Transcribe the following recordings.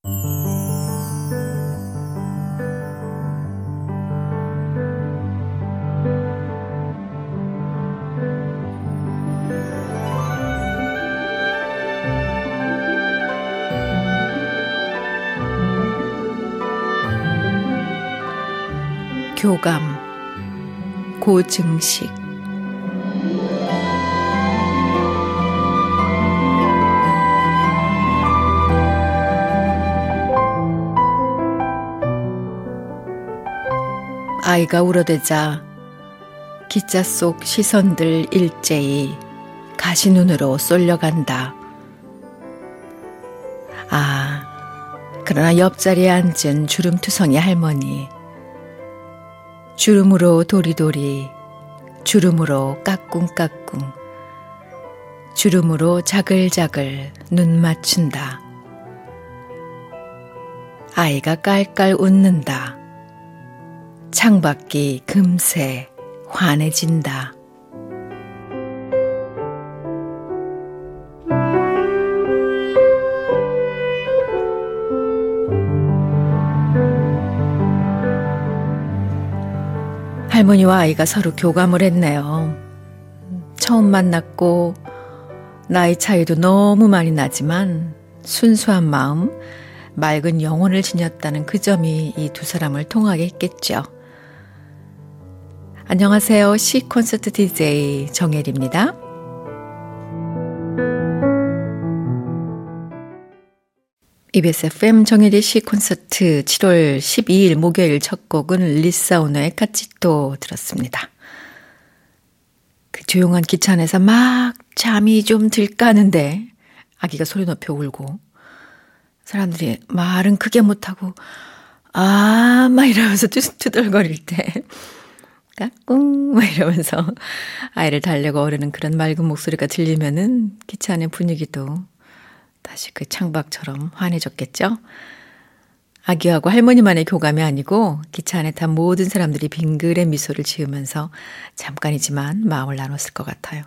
교감, 고증식. 아이가 울어대자 기자 속 시선들 일제히 가시눈으로 쏠려간다. 그러나 옆자리에 앉은 주름투성이 할머니. 주름으로 도리도리, 주름으로 까꿍까꿍, 주름으로 자글자글 눈 맞춘다. 아이가 깔깔 웃는다. 창밖이 금세 환해진다. 할머니와 아이가 서로 교감을 했네요. 처음 만났고 나이 차이도 너무 많이 나지만 순수한 마음, 맑은 영혼을 지녔다는 그 점이 이 두 사람을 통하게 했겠죠. 안녕하세요. 시콘서트 DJ 정혜리입니다. EBS FM 정혜리 시콘서트 7월 12일 목요일 첫 곡은 리사 오너의 카치토 들었습니다. 그 조용한 기차 안에서 막 잠이 좀 들까 하는데 아기가 소리 높여 울고 사람들이 말은 크게 못하고 막 이러면서 투덜거릴 때 까꿍 막 이러면서 아이를 달래고 어르는 그런 맑은 목소리가 들리면은 기차 안의 분위기도 다시 그 창밖처럼 환해졌겠죠? 아기하고 할머니만의 교감이 아니고 기차 안에 탄 모든 사람들이 빙그레 미소를 지으면서 잠깐이지만 마음을 나눴을 것 같아요.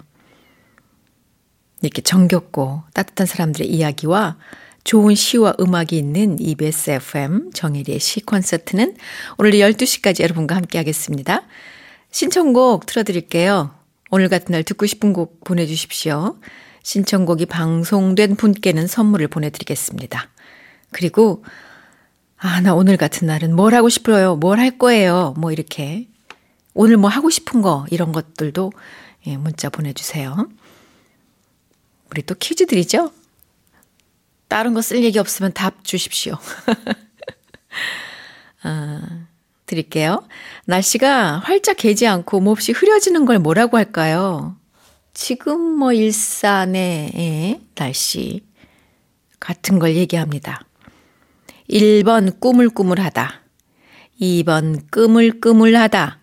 이렇게 정겹고 따뜻한 사람들의 이야기와 좋은 시와 음악이 있는 EBS FM 정혜리의 시콘서트는 오늘 12시까지 여러분과 함께 하겠습니다. 신청곡 틀어드릴게요. 오늘 같은 날 듣고 싶은 곡 보내주십시오. 신청곡이 방송된 분께는 선물을 보내드리겠습니다. 그리고 나 오늘 같은 날은 뭘 하고 싶어요? 뭘 할 거예요? 뭐 이렇게 오늘 뭐 하고 싶은 거 이런 것들도 문자 보내주세요. 우리 또 퀴즈 드리죠? 다른 거 쓸 얘기 없으면 답 주십시오. 드릴게요. 날씨가 활짝 개지 않고 몹시 흐려지는 걸 뭐라고 할까요? 지금 일산의 날씨 같은 걸 얘기합니다. 1번 꾸물꾸물하다. 2번 끄물끄물하다.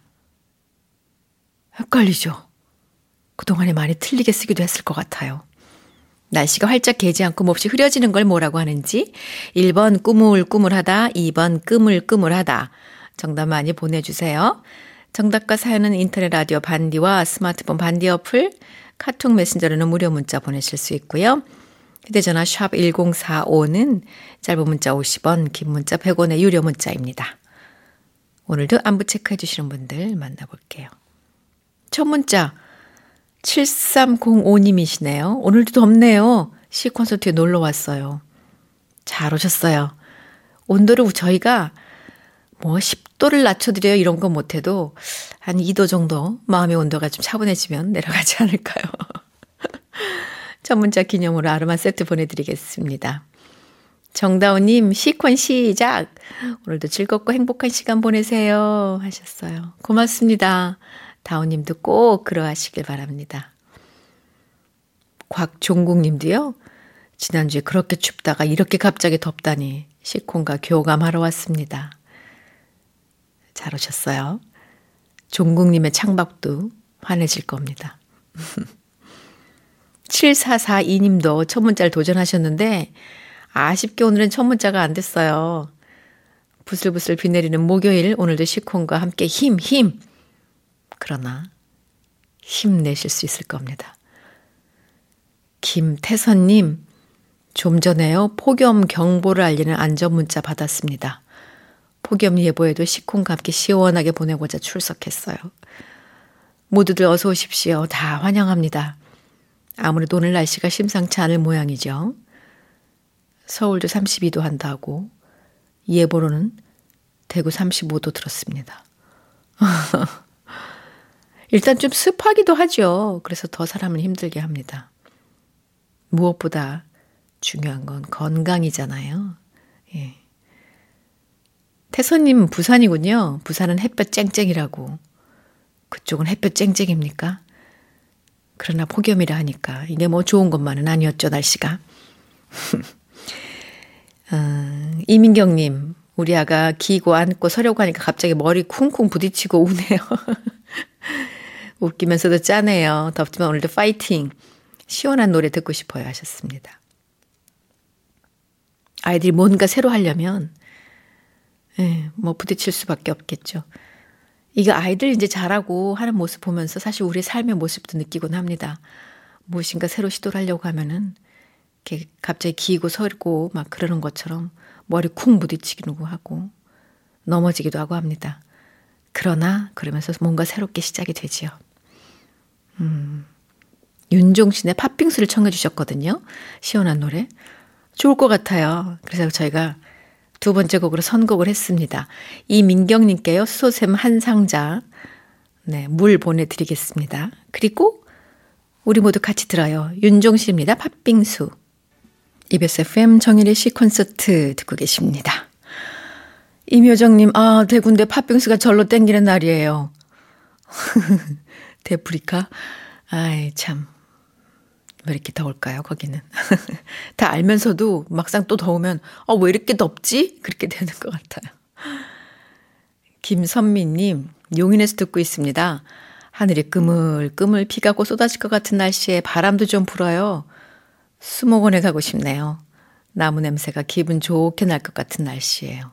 헷갈리죠? 그동안에 많이 틀리게 쓰기도 했을 것 같아요. 날씨가 활짝 개지 않고 몹시 흐려지는 걸 뭐라고 하는지 1번 꾸물꾸물하다, 2번 끄물끄물하다. 정답 많이 보내주세요. 정답과 사연은 인터넷 라디오 반디와 스마트폰 반디 어플, 카톡 메신저로는 무료 문자 보내실 수 있고요. 휴대전화 샵 1045는 짧은 문자 50원, 긴 문자 100원의 유료 문자입니다. 오늘도 안부 체크해 주시는 분들 만나볼게요. 첫 문자 7305님이시네요. 오늘도 덥네요. 시콘서트에 놀러 왔어요. 잘 오셨어요. 온도를 저희가 10도를 낮춰드려요 이런 거 못해도 한 2도 정도 마음의 온도가 좀 차분해지면 내려가지 않을까요? 첫 문자 기념으로 아로마 세트 보내드리겠습니다. 정다운님 시콘 시작. 오늘도 즐겁고 행복한 시간 보내세요 하셨어요. 고맙습니다. 다운님도 꼭 그러하시길 바랍니다. 곽종국님도요. 지난주에 그렇게 춥다가 이렇게 갑자기 덥다니 시콘과 교감하러 왔습니다. 잘 오셨어요. 종국님의 창밖도 환해질 겁니다. 7442님도 첫 문자를 도전하셨는데 아쉽게 오늘은 첫 문자가 안 됐어요. 부슬부슬 비 내리는 목요일 오늘도 시콘과 함께 힘! 그러나 힘내실 수 있을 겁니다. 김태선님 좀 전에요. 폭염 경보를 알리는 안전문자 받았습니다. 폭염 예보에도 식콩과 함께 시원하게 보내고자 출석했어요. 모두들 어서 오십시오. 다 환영합니다. 아무래도 오늘 날씨가 심상치 않을 모양이죠. 서울도 32도 한다고 예보로는 대구 35도 들었습니다. 일단 좀 습하기도 하죠. 그래서 더 사람을 힘들게 합니다. 무엇보다 중요한 건 건강이잖아요. 예. 태선님 부산이군요. 부산은 햇볕 쨍쨍이라고. 그쪽은 햇볕 쨍쨍입니까? 그러나 폭염이라 하니까 이게 뭐 좋은 것만은 아니었죠, 날씨가. 이민경님, 우리 아가 기고 앉고 서려고 하니까 갑자기 머리 쿵쿵 부딪히고 우네요. 웃기면서도 짠해요. 덥지만 오늘도 파이팅. 시원한 노래 듣고 싶어요 하셨습니다. 아이들이 뭔가 새로 하려면 뭐 부딪힐 수밖에 없겠죠. 이거 아이들 이제 잘하고 하는 모습 보면서 사실 우리의 삶의 모습도 느끼곤 합니다. 무엇인가 새로 시도를 하려고 하면은 이렇게 갑자기 기고 서고 막 그러는 것처럼 머리 쿵 부딪히기도 하고 넘어지기도 하고 합니다. 그러나 그러면서 뭔가 새롭게 시작이 되지요. 윤종신의 팥빙수를 청해 주셨거든요. 시원한 노래. 좋을 것 같아요. 그래서 저희가 두 번째 곡으로 선곡을 했습니다. 이민경님께요. 수소샘 한 상자 물 보내드리겠습니다. 그리고 우리 모두 같이 들어요. 윤종신입니다. 팥빙수. EBS FM 정일의 시 콘서트 듣고 계십니다. 임효정님, 대구인데 팥빙수가 절로 땡기는 날이에요. 데프리카? 아이 참. 왜 이렇게 더울까요, 거기는? 다 알면서도 막상 또 더우면 왜 이렇게 덥지? 그렇게 되는 것 같아요. 김선미님, 용인에서 듣고 있습니다. 하늘이 그물그물 비가 곧 쏟아질 것 같은 날씨에 바람도 좀 불어요. 수목원에 가고 싶네요. 나무 냄새가 기분 좋게 날 것 같은 날씨예요.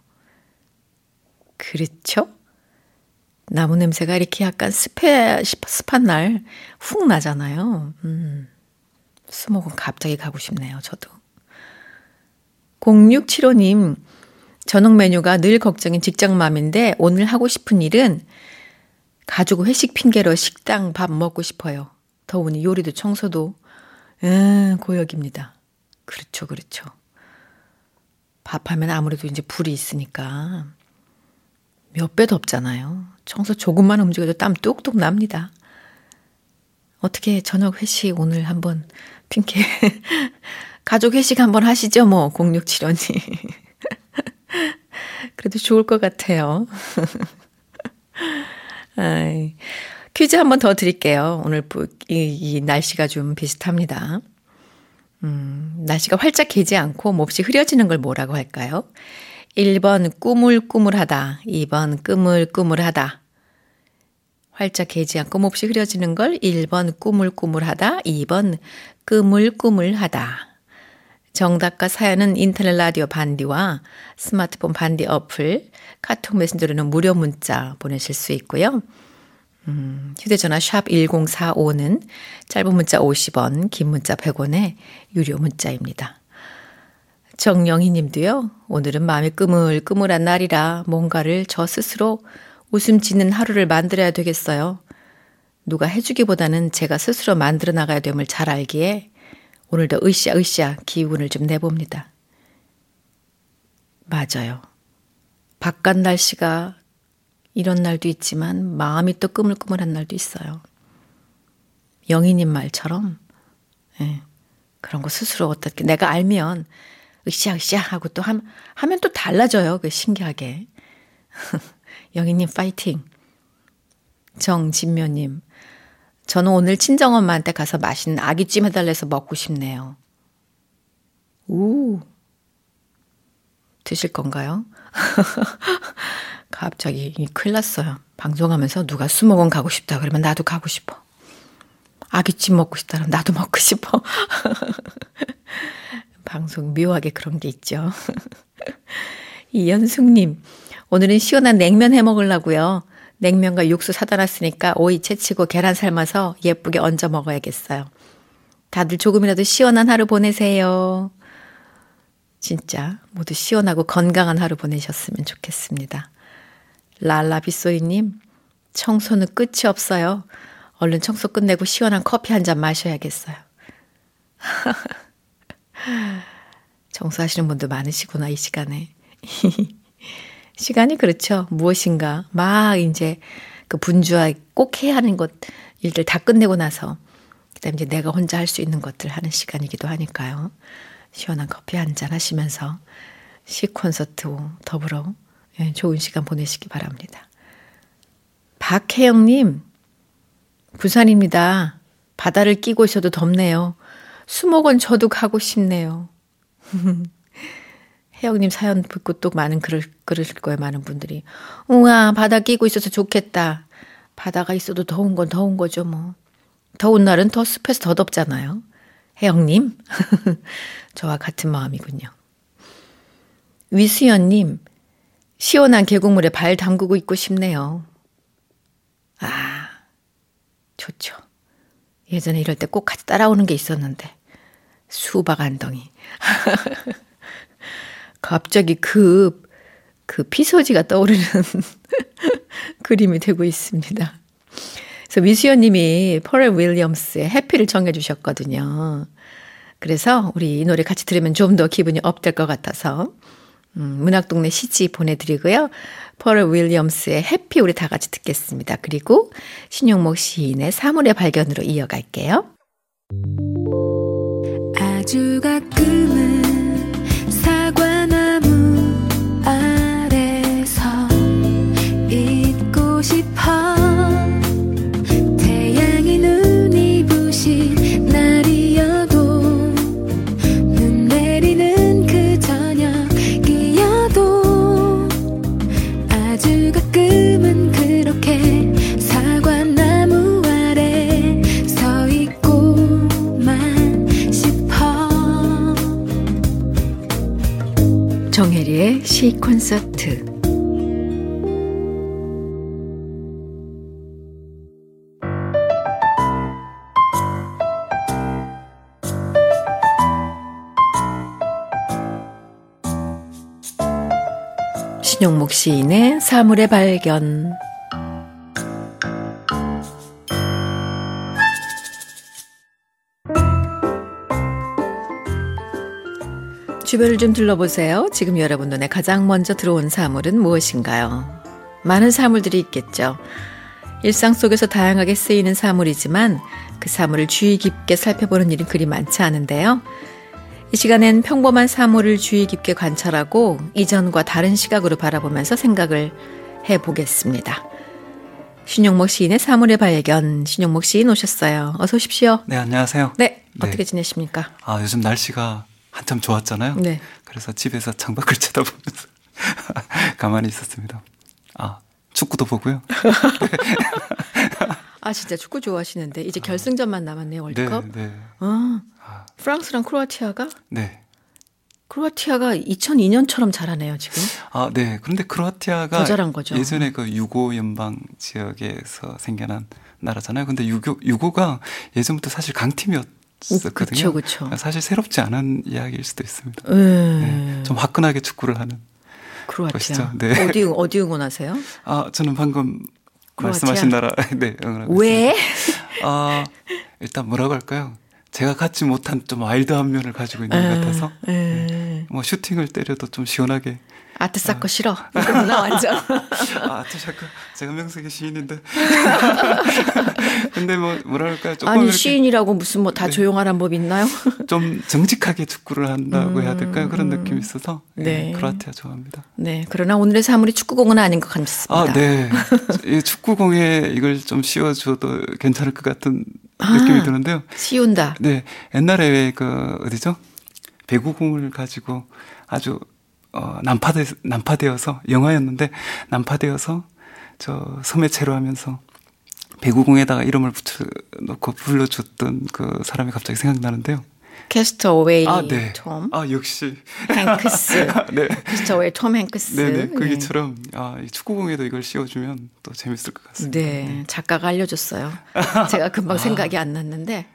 그렇죠? 나무 냄새가 이렇게 약간 습한 날 훅 나잖아요. 수목원 갑자기 가고 싶네요. 저도. 0675님, 저녁 메뉴가 늘 걱정인 직장맘인데 오늘 하고 싶은 일은 가족 회식 핑계로 식당 밥 먹고 싶어요. 더우니 요리도 청소도 고역입니다. 그렇죠, 그렇죠. 밥하면 아무래도 이제 불이 있으니까 몇 배 덥잖아요. 청소 조금만 움직여도 땀 뚝뚝 납니다. 어떻게 저녁 회식 오늘 한번 핑계 가족 회식 한번 하시죠 뭐 0675님. 그래도 좋을 것 같아요. 퀴즈 한번 더 드릴게요. 오늘 이 날씨가 좀 비슷합니다. 날씨가 활짝 개지 않고 몹시 흐려지는 걸 뭐라고 할까요? 1번 꾸물꾸물하다, 2번 꾸물꾸물하다. 활짝 개지 않고 몹시 흐려지는 걸 1번 꾸물꾸물하다, 2번 꾸물꾸물하다. 정답과 사연은 인터넷 라디오 반디와 스마트폰 반디 어플, 카톡 메신저로는 무료 문자 보내실 수 있고요. 휴대전화 샵 1045는 짧은 문자 50원, 긴 문자 100원의 유료 문자입니다. 정영희 님도요. 오늘은 마음이 꾸물꾸물한 날이라 뭔가를 저 스스로 웃음 짓는 하루를 만들어야 되겠어요. 누가 해주기보다는 제가 스스로 만들어 나가야 됨을 잘 알기에 오늘도 으쌰으쌰 기운을 좀 내봅니다. 맞아요. 바깥 날씨가 이런 날도 있지만 마음이 또 꾸물꾸물한 날도 있어요. 영희님 말처럼 그런 거 스스로 어떻게 내가 알면 으쌰으쌰 하고 또 하면 또 달라져요. 그 신기하게. 영희님 파이팅. 정진묘님, 저는 오늘 친정엄마한테 가서 맛있는 아귀찜 해달래서 먹고 싶네요. 오, 드실 건가요? 갑자기 큰일 났어요. 방송하면서 누가 수목원 가고 싶다 그러면 나도 가고 싶어. 아귀찜 먹고 싶다 그러면 나도 먹고 싶어. 방송 묘하게 그런 게 있죠. 이연숙님, 오늘은 시원한 냉면 해 먹으려고요. 냉면과 육수 사다 놨으니까 오이 채치고 계란 삶아서 예쁘게 얹어 먹어야겠어요. 다들 조금이라도 시원한 하루 보내세요. 진짜 모두 시원하고 건강한 하루 보내셨으면 좋겠습니다. 랄라비소이님, 청소는 끝이 없어요. 얼른 청소 끝내고 시원한 커피 한 잔 마셔야겠어요. 청소하시는 분도 많으시구나, 이 시간에. 시간이 그렇죠. 무엇인가 막 이제 그 분주하게 꼭 해야 하는 것, 일들 다 끝내고 나서 그다음에 이제 내가 혼자 할 수 있는 것들 하는 시간이기도 하니까요. 시원한 커피 한 잔 하시면서 시 콘서트와 더불어 좋은 시간 보내시기 바랍니다. 박혜영님, 부산입니다. 바다를 끼고 있어도 덥네요. 수목원 저도 가고 싶네요. 혜영님 사연 듣고 또 그러실 거예요. 많은 분들이. 우와, 바다 끼고 있어서 좋겠다. 바다가 있어도 더운 건 더운 거죠, 뭐. 더운 날은 더 습해서 더 덥잖아요. 혜영님, 저와 같은 마음이군요. 위수연님, 시원한 계곡물에 발 담그고 있고 싶네요. 아, 좋죠. 예전에 이럴 때 꼭 같이 따라오는 게 있었는데. 수박 안덩이. 갑자기 그 피서지가 떠오르는 그림이 되고 있습니다. 그래서 위수연 님이 퍼렐 윌리엄스의 해피를 정해 주셨거든요. 그래서 우리 이 노래 같이 들으면 좀 더 기분이 업될 것 같아서 문학동네 시지 보내드리고요. 퍼렐 윌리엄스의 해피 우리 다 같이 듣겠습니다. 그리고 신용목 시인의 사물의 발견으로 이어갈게요. 아주 가끔은 사과나무 아래서 있고 싶어. 태양이 눈이 부신 날이어도 눈 내리는 그 저녁이어도 아주 가끔은 그렇게 사과나무 아래 서 있고만 싶어. 정혜리의 시 콘서트. 신용목 시인의 사물의 발견. 주변을 좀 둘러보세요. 지금 여러분 눈에 가장 먼저 들어온 사물은 무엇인가요? 많은 사물들이 있겠죠. 일상 속에서 다양하게 쓰이는 사물이지만 그 사물을 주의 깊게 살펴보는 일은 그리 많지 않은데요. 이 시간엔 평범한 사물을 주의 깊게 관찰하고 이전과 다른 시각으로 바라보면서 생각을 해보겠습니다. 신용목 시인의 사물의 발견. 신용목 시인 오셨어요. 어서 오십시오. 네, 안녕하세요. 네, 어떻게 지내십니까? 요즘 날씨가 한참 좋았잖아요. 네. 그래서 집에서 창밖을 쳐다보면서 가만히 있었습니다. 축구도 보고요. 진짜 축구 좋아하시는데 이제 결승전만 남았네요, 월드컵. 네. 프랑스랑 크로아티아가? 네. 크로아티아가 2002년처럼 잘하네요, 지금. 네. 그런데 크로아티아가 더 잘한 거죠. 예전에 그 유고 연방 지역에서 생겨난 나라잖아요. 근데 유고가 예전부터 사실 강팀이었거든요. 그렇죠. 사실 새롭지 않은 이야기일 수도 있습니다. 네. 좀 화끈하게 축구를 하는 크로아티아. 것이죠. 네. 어디 응원하세요? 저는 방금 크로아티아? 말씀하신 나라 응원하고 왜? 있습니다. 일단 뭐라고 할까요? 제가 갖지 못한 좀 와일드한 면을 가지고 있는 것 같아서 뭐 슈팅을 때려도 좀 시원하게. 아트사커 싫어. 이거구나 완전. 아트사커 제가 명색의 시인인데. 근데 뭐랄까요? 조금 시인이라고 무슨 뭐 다 조용하란 법 있나요? 좀 정직하게 축구를 한다고 해야 될까요? 그런 느낌이 있어서 네. 크로아티아 좋아합니다. 네. 그러나 오늘의 사물이 축구공은 아닌 것 같습니다. 네. 이 축구공에 이걸 좀 씌워줘도 괜찮을 것 같은 느낌이 드는데요. 씌운다. 네. 옛날에 어디죠? 배구공을 가지고 아주 난파되어서 영화였는데 난파되어서 저 섬해체로 하면서 배구공에다가 이름을 붙여놓고 불러줬던 그 사람이 갑자기 생각나는데요. 캐스터웨이 네. 톰. 역시. 행크스. 네. 캐스터웨이 톰 행크스. 네네. 그기처럼 이 축구공에도 이걸 씌워주면 또 재밌을 것 같습니다. 네. 작가가 알려줬어요. 제가 금방 생각이 안 났는데.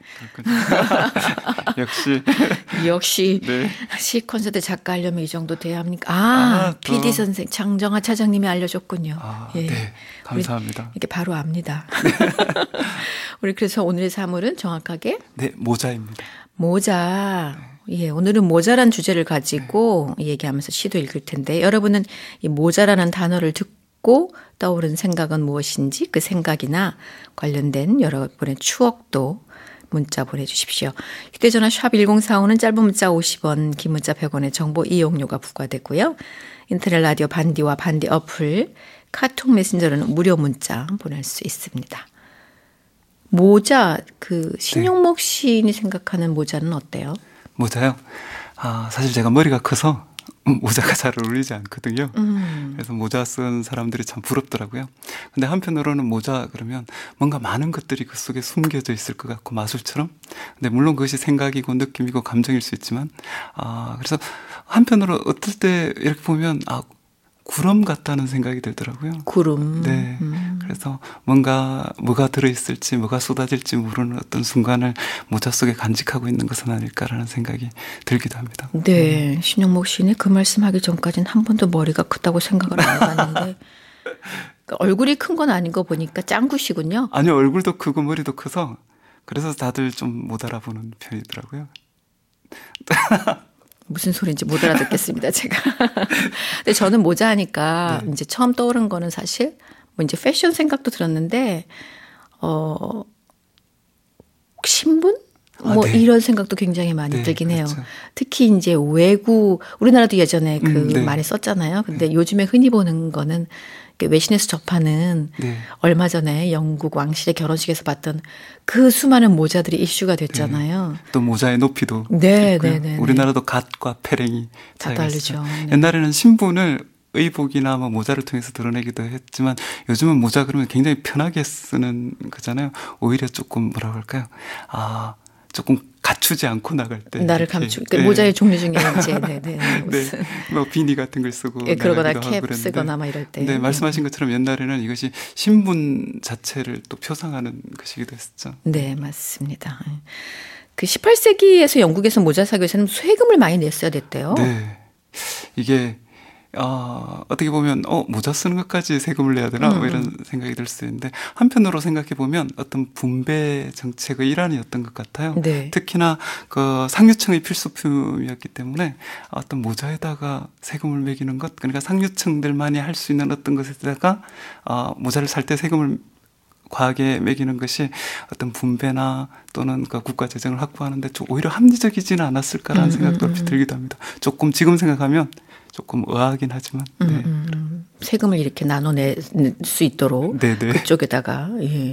역시. 역시 네. 시 콘서트 작가 하려면 이 정도 돼야 합니까? PD 선생 장정아 차장님이 알려줬군요. 예. 네. 감사합니다. 이게 바로 압니다. 우리 그래서 오늘의 사물은 정확하게? 네. 모자입니다. 모자. 예, 오늘은 모자란 주제를 가지고 얘기하면서 시도 읽을 텐데 여러분은 이 모자라는 단어를 듣고 떠오른 생각은 무엇인지 그 생각이나 관련된 여러분의 추억도 문자 보내주십시오. 휴대전화 샵 1045는 짧은 문자 50원, 긴 문자 100원의 정보 이용료가 부과되고요. 인터넷 라디오 반디와 반디 어플, 카톡 메신저로는 무료 문자 보낼 수 있습니다. 모자, 신용목 시인이 생각하는 모자는 어때요? 모자요? 사실 제가 머리가 커서 모자가 잘 어울리지 않거든요. 그래서 모자 쓴 사람들이 참 부럽더라고요. 근데 한편으로는 모자 그러면 뭔가 많은 것들이 그 속에 숨겨져 있을 것 같고 마술처럼. 근데 물론 그것이 생각이고 느낌이고 감정일 수 있지만 그래서 한편으로 어떨 때 이렇게 보면 구름 같다는 생각이 들더라고요. 구름. 네. 그래서 뭐가 들어있을지, 뭐가 쏟아질지 모르는 어떤 순간을 모자 속에 간직하고 있는 것은 아닐까라는 생각이 들기도 합니다. 네. 신용목 시인이 그 말씀하기 전까지는 한 번도 머리가 크다고 생각을 안 해봤는데 그러니까 얼굴이 큰 건 아닌 거 보니까 짱구시군요. 아니요. 얼굴도 크고 머리도 커서 그래서 다들 좀 못 알아보는 편이더라고요. 무슨 소리인지 못 알아듣겠습니다, 제가. 근데 저는 모자 하니까 네. 이제 처음 떠오른 거는 사실 뭐 이제 패션 생각도 들었는데, 신분? 네. 이런 생각도 굉장히 많이 네, 들긴 해요. 그렇죠. 특히 이제 우리나라도 예전에 네. 많이 썼잖아요. 근데 요즘에 흔히 보는 거는 외신에서 접하는 네. 얼마 전에 영국 왕실의 결혼식에서 봤던 그 수많은 모자들이 이슈가 됐잖아요. 또 모자의 높이도 네, 있고요. 네, 네, 우리나라도 갓과 페랭이 다 차이가 다르죠. 있어요. 네. 옛날에는 신분을 의복이나 모자를 통해서 드러내기도 했지만 요즘은 모자 그러면 굉장히 편하게 쓰는 거잖아요. 오히려 조금 뭐라고 할까요? 조금 갖추지 않고 나갈 때 나를 감추. 그 모자의 종류 중에 이제 무슨 뭐 비니 같은 걸 쓰고 그러거나 나가기도 캡 하고 그랬는데, 쓰거나 막 이럴 때. 네, 말씀하신 것처럼 옛날에는 이것이 신분 자체를 또 표상하는 것이기도 했었죠. 네, 맞습니다. 그 18세기에서 영국에서 모자 사기 위해서는 세금을 많이 냈어야 됐대요. 네, 이게 어떻게 보면 모자 쓰는 것까지 세금을 내야 되나 뭐 이런 생각이 들 수 있는데 한편으로 생각해 보면 어떤 분배 정책의 일환이었던 것 같아요. 네. 특히나 그 상류층의 필수품이었기 때문에 어떤 모자에다가 세금을 매기는 것, 그러니까 상류층들만이 할 수 있는 어떤 것에다가 모자를 살 때 세금을 과하게 매기는 것이 어떤 분배나 또는 그 국가 재정을 확보하는데 오히려 합리적이지는 않았을까라는 생각도 들기도 합니다. 조금 지금 생각하면 조금 의아하긴 하지만 네. 세금을 이렇게 나눠낼 수 있도록 네네. 그쪽에다가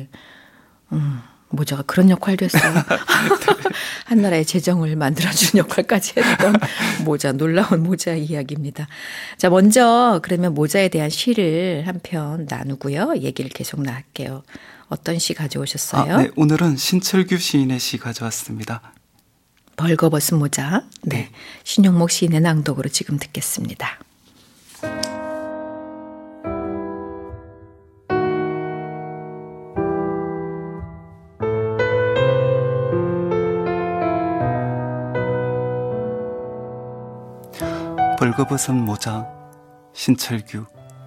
모자가 그런 역할도 했어요. 한 나라의 재정을 만들어준 역할까지 했던 모자, 놀라운 모자 이야기입니다. 자, 먼저 그러면 모자에 대한 시를 한 편 나누고요. 얘기를 계속 나갈게요. 어떤 시 가져오셨어요? 네, 오늘은 신철규 시인의 시 가져왔습니다. 벌거벗은 모자. 네. 신용목 시인의 낭독으로 지금 듣겠습니다. 벌거벗은 모자, 신철규.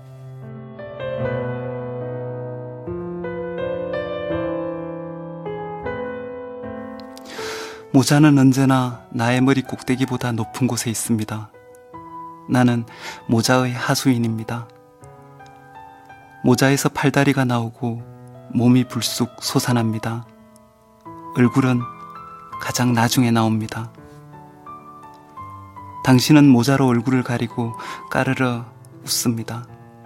모자는 언제나 나의 머리 꼭대기보다 높은 곳에 있습니다. 나는 모자의 하수인입니다. 모자에서 팔다리가 나오고 몸이 불쑥 솟아납니다. 얼굴은 가장 나중에 나옵니다. 당신은 모자로 얼굴을 가리고 까르르 웃습니다.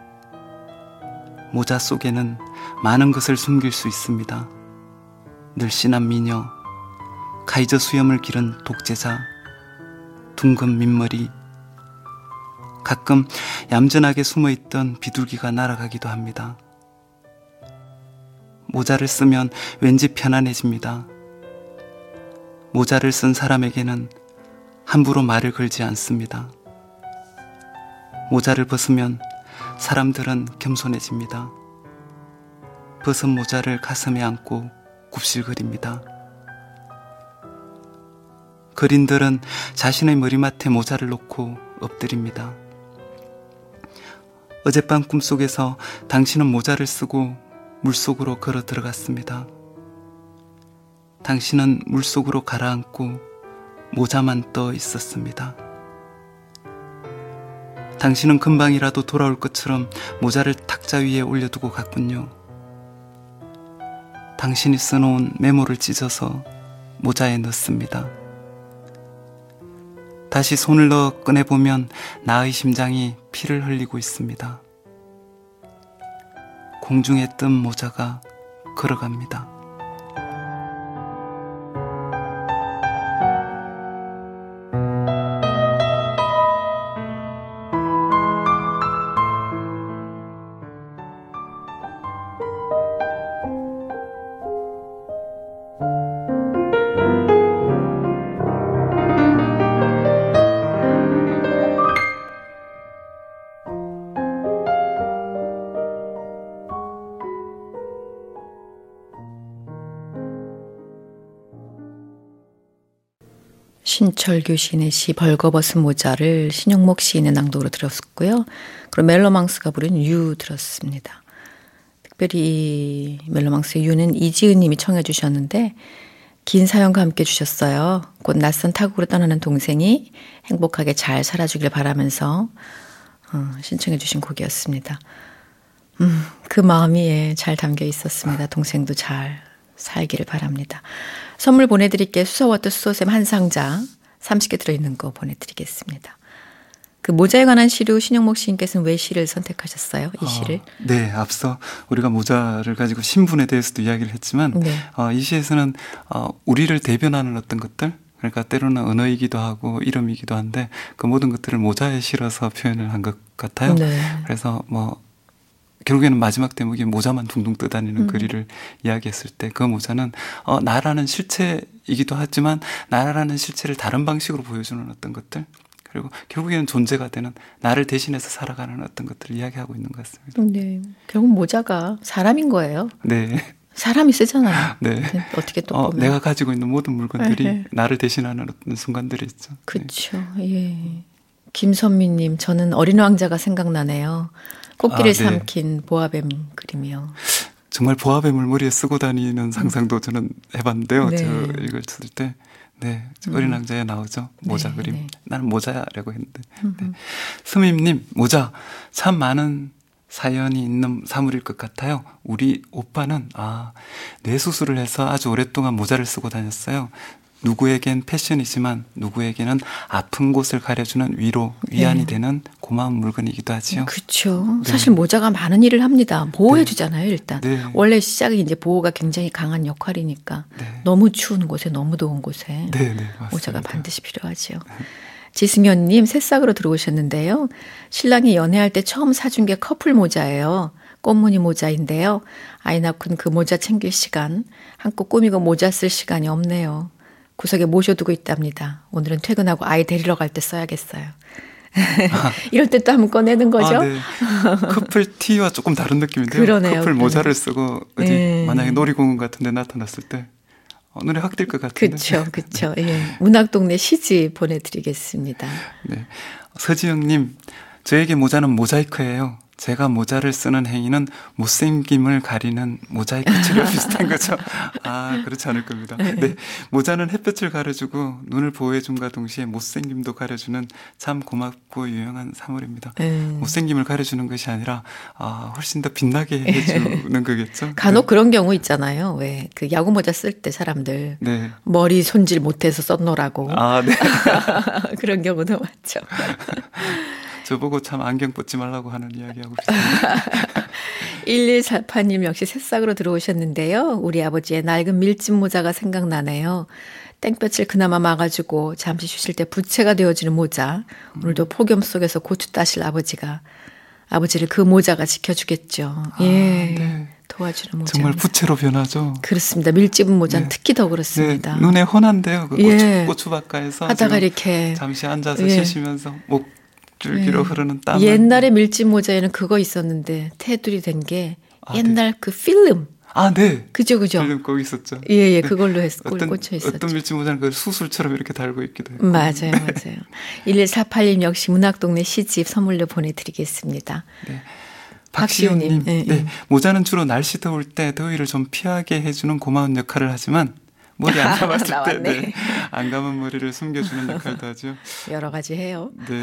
모자 속에는 많은 것을 숨길 수 있습니다. 늘씬한 미녀, 카이저 수염을 기른 독재자, 둥근 민머리, 가끔 얌전하게 숨어있던 비둘기가 날아가기도 합니다. 모자를 쓰면 왠지 편안해집니다. 모자를 쓴 사람에게는 함부로 말을 걸지 않습니다. 모자를 벗으면 사람들은 겸손해집니다. 벗은 모자를 가슴에 안고 굽실거립니다. 거린들은 자신의 머리맡에 모자를 놓고 엎드립니다. 어젯밤 꿈속에서 당신은 모자를 쓰고 물속으로 걸어 들어갔습니다. 당신은 물속으로 가라앉고 모자만 떠 있었습니다. 당신은 금방이라도 돌아올 것처럼 모자를 탁자 위에 올려두고 갔군요. 당신이 써놓은 메모를 찢어서 모자에 넣습니다. 다시 손을 넣어 꺼내보면 나의 심장이 피를 흘리고 있습니다. 공중에 뜬 모자가 걸어갑니다. 신철규 시인의 시 벌거벗은 모자를 신영목 시인의 낭독으로 들었고요. 그리고 멜로망스가 부른 유 들었습니다. 특별히 이 멜로망스의 유는 이지은 님이 청해 주셨는데 긴 사연과 함께 주셨어요. 곧 낯선 타국으로 떠나는 동생이 행복하게 잘 살아주길 바라면서 신청해 주신 곡이었습니다. 그 마음이 잘 담겨 있었습니다. 동생도 잘 살기를 바랍니다. 선물 보내드릴게요. 수서워터 수소샘 한 상자 30개 들어있는 거 보내드리겠습니다. 그 모자에 관한 시로 신영목 시인께서는 왜 시를 선택하셨어요? 이 시를? 네, 앞서 우리가 모자를 가지고 신분에 대해서도 이야기를 했지만 네. 이 시에서는 우리를 대변하는 어떤 것들, 그러니까 때로는 언어이기도 하고 이름이기도 한데 그 모든 것들을 모자에 실어서 표현을 한 것 같아요. 네. 그래서 결국에는 마지막 대목에 모자만 둥둥 떠다니는 거리를 이야기했을 때 그 모자는 나라는 실체이기도 하지만 나라는 실체를 다른 방식으로 보여주는 어떤 것들, 그리고 결국에는 존재가 되는 나를 대신해서 살아가는 어떤 것들을 이야기하고 있는 것 같습니다. 네, 결국 모자가 사람인 거예요. 네. 사람이 쓰잖아요. 네. 어떻게 또 보면. 내가 가지고 있는 모든 물건들이 네. 나를 대신하는 어떤 순간들이 있죠. 그렇죠. 예. 김선미님, 저는 어린 왕자가 생각나네요. 코끼리를 네. 삼킨 보아뱀 그림이요. 정말 보아뱀을 머리에 쓰고 다니는 상상도 저는 해봤는데요. 네. 저 이걸 쓸 때. 네, 어린 왕자에 나오죠. 모자 네, 그림. 네. 나는 모자라고 했는데. 네. 스미님, 모자 참 많은 사연이 있는 사물일 것 같아요. 우리 오빠는 뇌수술을 해서 아주 오랫동안 모자를 쓰고 다녔어요. 누구에겐 패션이지만 누구에게는 아픈 곳을 가려주는 위로, 위안이 네. 되는 고마운 물건이기도 하지요. 그렇죠. 네. 사실 모자가 많은 일을 합니다. 보호해 주잖아요, 일단. 네. 원래 시작이 이제 보호가 굉장히 강한 역할이니까 네. 너무 추운 곳에 너무 더운 곳에 네, 맞습니다. 모자가 반드시 필요하죠. 지승현님 새싹으로 들어오셨는데요. 신랑이 연애할 때 처음 사준 게 커플 모자예요. 꽃무늬 모자인데요. 아이 낳고는 그 모자 챙길 시간, 한껏 꾸미고 모자 쓸 시간이 없네요. 구석에 모셔두고 있답니다. 오늘은 퇴근하고 아이 데리러 갈 때 써야겠어요. 이럴 때 또 한번 꺼내는 거죠? 네. 커플 티와 조금 다른 느낌인데요. 그러네요. 커플 모자를 쓰고 어디 네. 만약에 놀이공원 같은 데 나타났을 때 눈에 확 띌 것 같은데. 그렇죠. 예. 문학동네 시지 보내드리겠습니다. 네. 서지영님, 저에게 모자는 모자이크예요. 제가 모자를 쓰는 행위는 못생김을 가리는 모자이크 치료 비슷한 거죠. 그렇지 않을 겁니다. 네. 모자는 햇볕을 가려주고 눈을 보호해줌과 동시에 못생김도 가려주는 참 고맙고 유용한 사물입니다. 못생김을 가려주는 것이 아니라 훨씬 더 빛나게 해주는 거겠죠. 간혹 네. 그런 경우 있잖아요. 왜 그 야구 모자 쓸 때 사람들 네. 머리 손질 못해서 썼노라고. 네. 그런 경우도 많죠. 저보고 참 안경 벗지 말라고 하는 이야기하고 비슷합니다. 1148님 역시 새싹으로 들어오셨는데요. 우리 아버지의 낡은 밀짚 모자가 생각나네요. 땡볕을 그나마 막아주고 잠시 쉬실 때 부채가 되어주는 모자. 오늘도 폭염 속에서 고추 따실 아버지를 그 모자가 지켜주겠죠. 예. 네. 도와주는 모자. 정말 부채로 변하죠. 그렇습니다. 밀집은 모자는 네. 특히 더 그렇습니다. 네, 눈에 훤한데요. 그 예. 고추밭가에서 하다가 이렇게 잠시 앉아서 예. 쉬시면서 목줄기로 흐르는 땀. 옛날에 밀집 모자에는 그거 있었는데 테두리 된 게 옛날 그 필름. 네. 그죠. 필름 꼭 있었죠. 예, 그걸로 꽂혀 있었죠. 어떤 밀집 모자는 그 수술처럼 이렇게 달고 있기도 해요. 맞아요. 1148님 역시 문학동네 시집 선물로 보내드리겠습니다. 네. 박시우님, 네. 모자는 주로 날씨 더울 때 더위를 좀 피하게 해주는 고마운 역할을 하지만 머리 안 감았을 때 안 감은 머리를 숨겨주는 역할도 하죠. 여러 가지 해요. 네.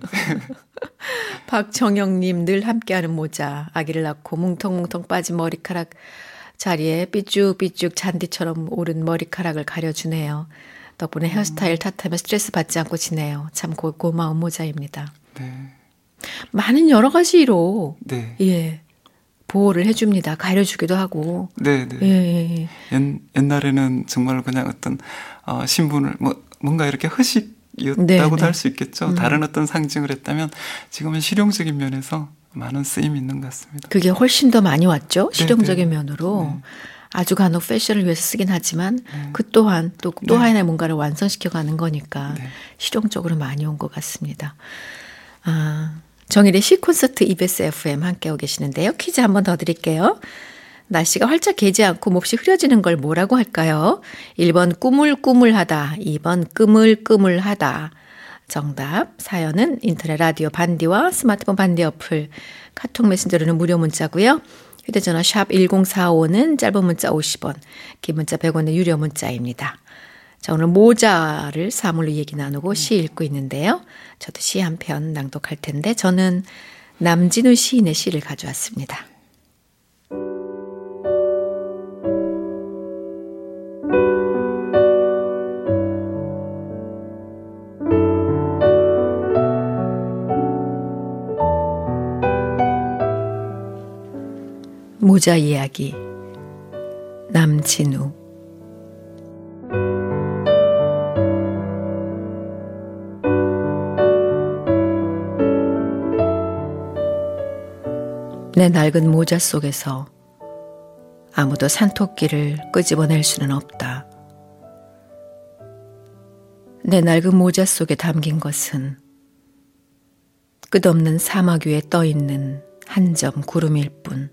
박정영님 늘 함께하는 모자. 아기를 낳고 뭉텅뭉텅 빠진 머리카락 자리에 삐쭉삐쭉 잔디처럼 오른 머리카락을 가려주네요. 덕분에 헤어스타일 탓하며 스트레스 받지 않고 지내요. 참 고마운 모자입니다. 네. 많은 여러 가지로 네. 예, 보호를 해줍니다. 가려주기도 하고. 네. 예. 옛날에는 정말 그냥 어떤 신분을 뭔가 이렇게 허식이었다고도 할 수 있겠죠. 다른 어떤 상징을 했다면 지금은 실용적인 면에서 많은 쓰임이 있는 것 같습니다. 그게 훨씬 더 많이 왔죠. 실용적인 면으로. 아주 간혹 패션을 위해서 쓰긴 하지만 그 또한 또 하나의 뭔가를 완성시켜가는 거니까 실용적으로 많이 온 것 같습니다. 정일의 시콘서트 EBS FM 함께하고 계시는데요. 퀴즈 한 번 더 드릴게요. 날씨가 활짝 개지 않고 몹시 흐려지는 걸 뭐라고 할까요? 1번 꾸물꾸물하다, 2번 끄물끄물하다. 정답, 사연은 인터넷 라디오 반디와 스마트폰 반디 어플, 카톡 메신저로는 무료 문자고요. 휴대전화 샵 1045는 짧은 문자 50원, 긴 문자 100원의 유료 문자입니다. 자, 오늘 모자를 사물로 얘기 나누고 시 읽고 있는데요. 저도 시 한 편 낭독할 텐데 저는 남진우 시인의 시를 가져왔습니다. 모자 이야기 남진우. 내 낡은 모자 속에서 아무도 산토끼를 끄집어낼 수는 없다. 내 낡은 모자 속에 담긴 것은 끝없는 사막 위에 떠있는 한 점 구름일 뿐.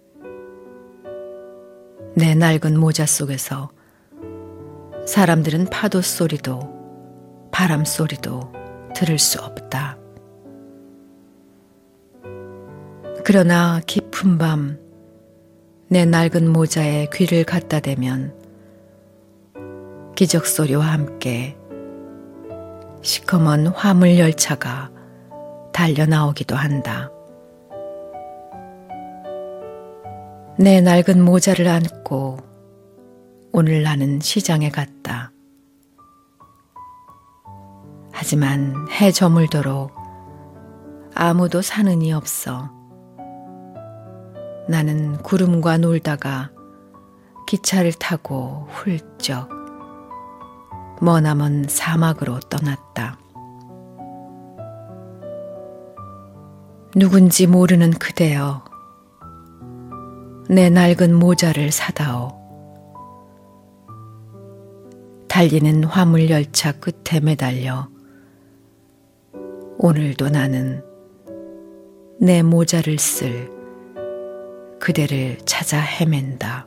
내 낡은 모자 속에서 사람들은 파도 소리도 바람 소리도 들을 수 없다. 그러나 깊은 밤 내 낡은 모자에 귀를 갖다 대면 기적 소리와 함께 시커먼 화물 열차가 달려 나오기도 한다. 내 낡은 모자를 안고 오늘 나는 시장에 갔다. 하지만 해 저물도록 아무도 사는 이 없어. 나는 구름과 놀다가 기차를 타고 훌쩍 머나먼 사막으로 떠났다. 누군지 모르는 그대여, 내 낡은 모자를 사다오. 달리는 화물열차 끝에 매달려 오늘도 나는 내 모자를 쓸 그대를 찾아 헤맨다.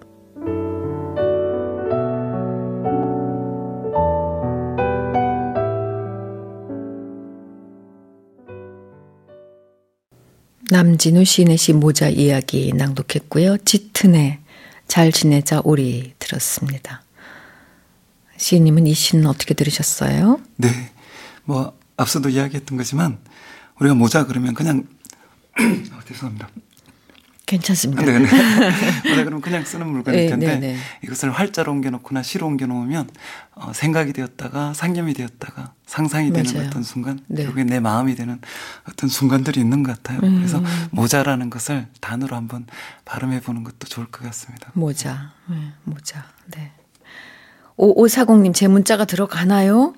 남진우 시인의 시 모자 이야기 낭독했고요. 짙은해 잘 지내자 우리 들었습니다. 시인님은 이 시는 어떻게 들으셨어요? 네, 앞서도 이야기했던 거지만 우리가 모자 그러면 그냥 죄송합니다. 괜찮습니다. 네. 모자 그러면 그냥 쓰는 물건일 텐데 네. 이것을 활자로 옮겨놓거나 시로 옮겨놓으면 생각이 되었다가 상념이 되었다가 상상이 되는 맞아요. 어떤 순간 네. 결국에 내 마음이 되는 어떤 순간들이 있는 것 같아요. 그래서 모자라는 것을 단어로 한번 발음해 보는 것도 좋을 것 같습니다. 모자. 네. 5540님 제 문자가 들어가나요?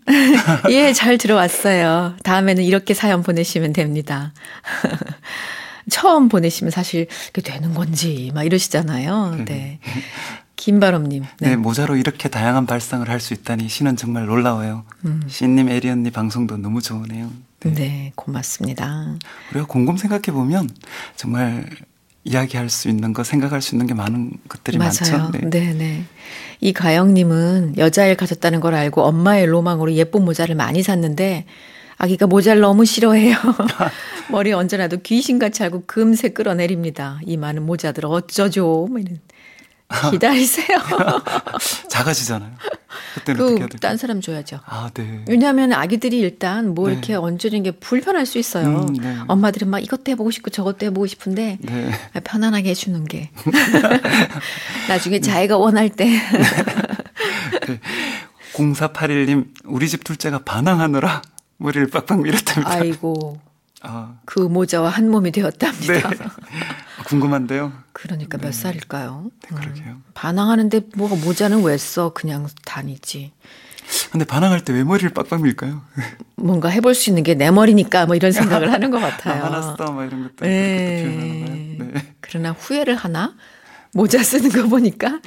예, 잘 들어왔어요. 다음에는 이렇게 사연 보내시면 됩니다. 처음 보내시면 사실 그게 되는 건지 막 이러시잖아요. 네. 김바람님. 네. 모자로 이렇게 다양한 발상을 할 수 있다니 시는 정말 놀라워요. 시인님, 에리 언니 방송도 너무 좋으네요. 네, 고맙습니다. 우리가 곰곰 생각해 보면 정말 이야기할 수 있는 거, 생각할 수 있는 게 많은 것들이 맞아요. 많죠. 네, 네. 이 가영님은 여자일 가졌다는 걸 알고 엄마의 로망으로 예쁜 모자를 많이 샀는데 아기가 모자를 너무 싫어해요. 머리에 얹어놔도 귀신같이 알고 금세 끌어내립니다. 이 많은 모자들 어쩌죠? 뭐 이런. 기다리세요. 작아지잖아요. 그때는 어떻게 해야 될까요? 딴 사람 줘야죠. 아, 네. 왜냐하면 아기들이 일단 뭐 네. 이렇게 얹어주는 게 불편할 수 있어요. 네. 엄마들은 막 이것도 해보고 싶고 저것도 해보고 싶은데 네. 편안하게 해주는 게 나중에 자기가 원할 때. 네. 0481님, 우리 집 둘째가 반항하느라 머리를 빡빡 밀었답니다. 아이고. 아. 그 모자와 한 몸이 되었답니다. 네. 궁금한데요. 그러니까 몇 살일까요? 네, 그러게요. 반항하는데 뭐가 모자는 왜 써? 그냥 다니지. 근데 반항할 때 왜 머리를 빡빡 밀까요? 뭔가 해볼 수 있는 게 내 머리니까 뭐 이런 생각을 하는 것 같아요. 화났어, 막 이런 것도 네. 그렇게 표현하는 거예요. 네. 그러나 후회를 하나? 모자 쓰는 거 보니까.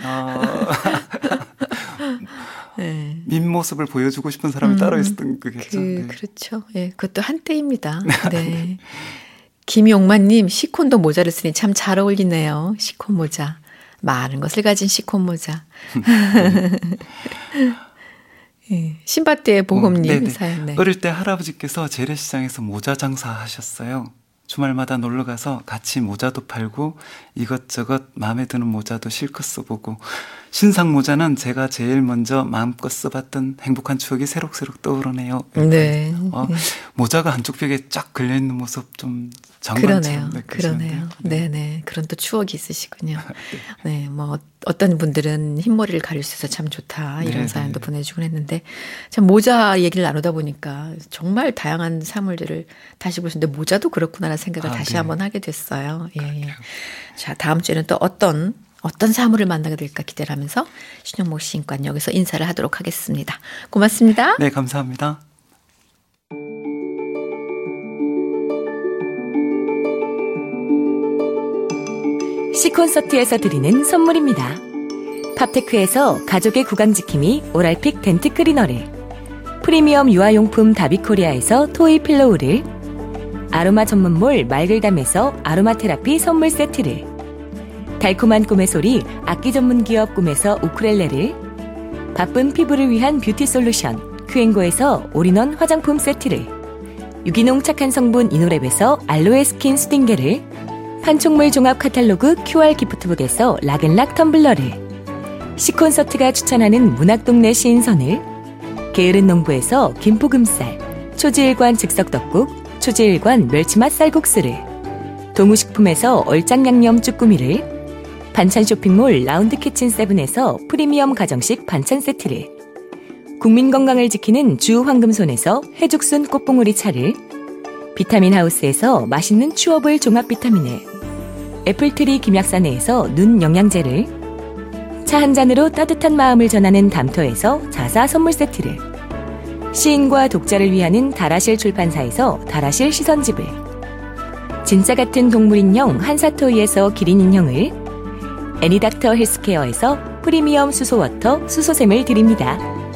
네. 민 모습을 보여주고 싶은 사람이 따로 있었던 거겠죠. 네. 그렇죠. 예, 그것도 한때입니다. 네. 김용만님, 시콘도 모자를 쓰니 참 잘 어울리네요. 시콘 모자. 많은 것을 가진 시콘 모자. 예, 신밧드의 보험님 사연. 네. 어릴 때 할아버지께서 재래시장에서 모자 장사하셨어요. 주말마다 놀러가서 같이 모자도 팔고 이것저것 마음에 드는 모자도 실컷 써보고 신상 모자는 제가 제일 먼저 마음껏 써봤던 행복한 추억이 새록새록 떠오르네요. 네. 모자가 한쪽 벽에 쫙 걸려있는 모습 좀 그러네요. 그러네요. 네네. 그런 또 추억이 있으시군요. 네. 뭐 어떤 분들은 흰머리를 가릴 수 있어서 참 좋다 이런 사연도 보내주곤 했는데 참 모자 얘기를 나누다 보니까 정말 다양한 사물들을 다시 보시는데 모자도 그렇구나라는 생각을 다시 한번 하게 됐어요. 예. 자, 다음 주에는 또 어떤 사물을 만나게 될까 기대를 하면서 신영목 시인과는 여기서 인사를 하도록 하겠습니다. 고맙습니다. 네, 감사합니다. 시콘서트에서 드리는 선물입니다. 팝테크에서 가족의 구강지킴이 오랄픽 덴트 클리너를, 프리미엄 유아용품 다비코리아에서 토이 필로우를, 아로마 전문몰 말글담에서 아로마 테라피 선물 세트를, 달콤한 꿈의 소리 악기 전문 기업 꿈에서 우쿨렐레를, 바쁜 피부를 위한 뷰티 솔루션 큐앤고에서 올인원 화장품 세트를, 유기농 착한 성분 이노랩에서 알로에 스킨 수딩게를, 판촉물 종합 카탈로그 QR 기프트북에서 락앤락 텀블러를, 시콘서트가 추천하는 문학동네 시인선을, 게으른 농부에서 김포금쌀, 초지일관 즉석떡국, 초지일관 멸치맛 쌀국수를, 동우식품에서 얼짱양념 쭈꾸미를, 반찬 쇼핑몰 라운드키친 세븐에서 프리미엄 가정식 반찬 세트를, 국민 건강을 지키는 주 황금손에서 해죽순 꽃봉오리 차를, 비타민 하우스에서 맛있는 추어블 종합 비타민을, 애플트리 김약사네에서 눈 영양제를, 차 한 잔으로 따뜻한 마음을 전하는 담터에서 자사 선물 세트를, 시인과 독자를 위하는 다라실 출판사에서 다라실 시선집을, 진짜 같은 동물 인형 한사토이에서 기린 인형을, 애니닥터 헬스케어에서 프리미엄 수소워터 수소샘을 드립니다.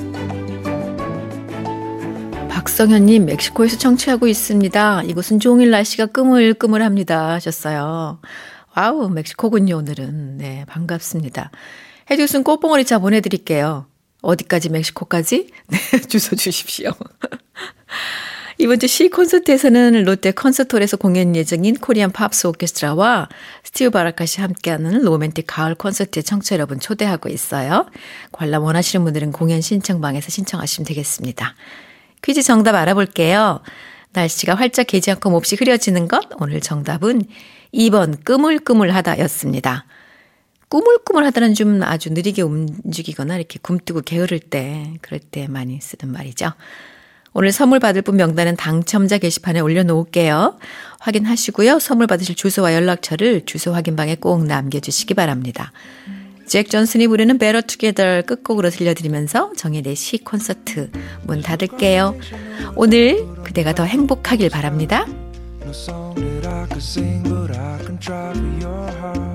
박성현님, 멕시코에서 청취하고 있습니다. 이곳은 종일 날씨가 끄물끄물합니다 하셨어요. 와우, 멕시코군요 오늘은. 네, 반갑습니다. 해주순 꽃봉오리차 보내드릴게요. 어디까지, 멕시코까지? 네, 주소 주십시오. 이번 주 시 콘서트에서는 롯데 콘서트홀에서 공연 예정인 코리안 팝스 오케스트라와 스티브 바라카시 함께하는 로맨틱 가을 콘서트에 청취자 여러분 초대하고 있어요. 관람 원하시는 분들은 공연 신청방에서 신청하시면 되겠습니다. 퀴즈 정답 알아볼게요. 날씨가 활짝 개지 않고 몹시 흐려지는 것, 오늘 정답은 2번 꾸물꾸물하다 였습니다. 꾸물꾸물하다는 좀 아주 느리게 움직이거나 이렇게 굼뜨고 게으를 때, 그럴 때 많이 쓰는 말이죠. 오늘 선물 받을 분 명단은 당첨자 게시판에 올려놓을게요. 확인하시고요. 선물 받으실 주소와 연락처를 주소 확인방에 꼭 남겨주시기 바랍니다. 잭 존슨이 부르는 Better Together 끝곡으로 들려드리면서 정혜대 시 콘서트 문 닫을게요. 오늘 그대가 더 행복하길 바랍니다. I could sing, but I can try for your heart.